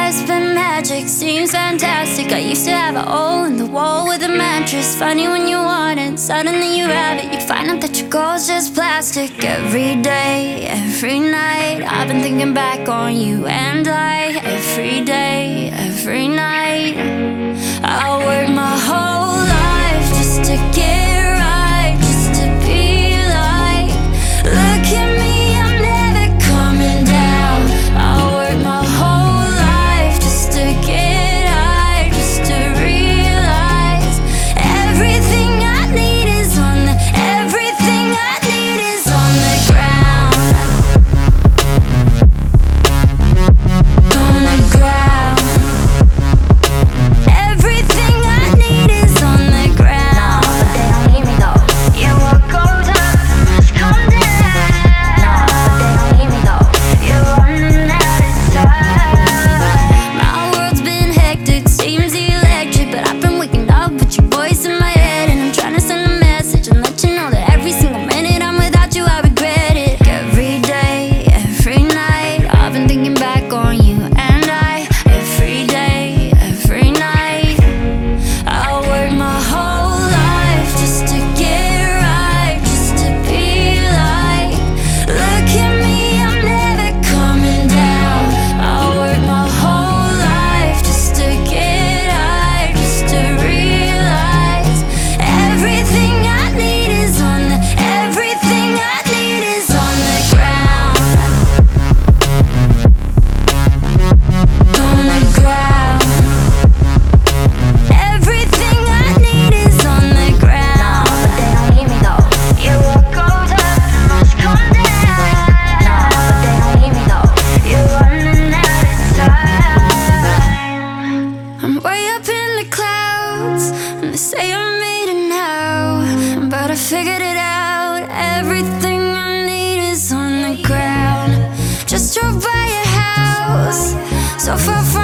has been magic, seems fantastic. I used to have a hole in the wall with a mattress. Funny when you want it, suddenly you have it. You find out that your goal's just plastic. Every day, every night, I've been thinking back on you and I. Every day, every night, I work my whole life just to get right, just to be like, look at me, I'm never coming down. I work my whole life just to get high, just to realize everything I need is on the, everything I need is on the ground. On the ground. Everything I need is on the ground. But they don't need me though. Yeah, what goes up must come down. But they don't need me though. You're running out of time. My world's been hectic, seems electric, but I've been waking up with your voice in my head, and I'm trying to send a message and let you know that every single minute I'm without you, I regret it. Every day, every night, I've been thinking back on you and I. Every day, every night, I work my whole life just to get right, just to be like, look at me, I'm never coming down. I work my whole life just to get high, just to realize everything I need is on the, everything I need is on the ground. On the ground. Everything I need is on the ground. But they don't need me though. Yeah, what goes up must come down. But they don't need me though. You're running out of time. I'm way up in the clouds, and they say I made it now, but I figured it out. Everything I need is on the ground. Just drove by your house, so far from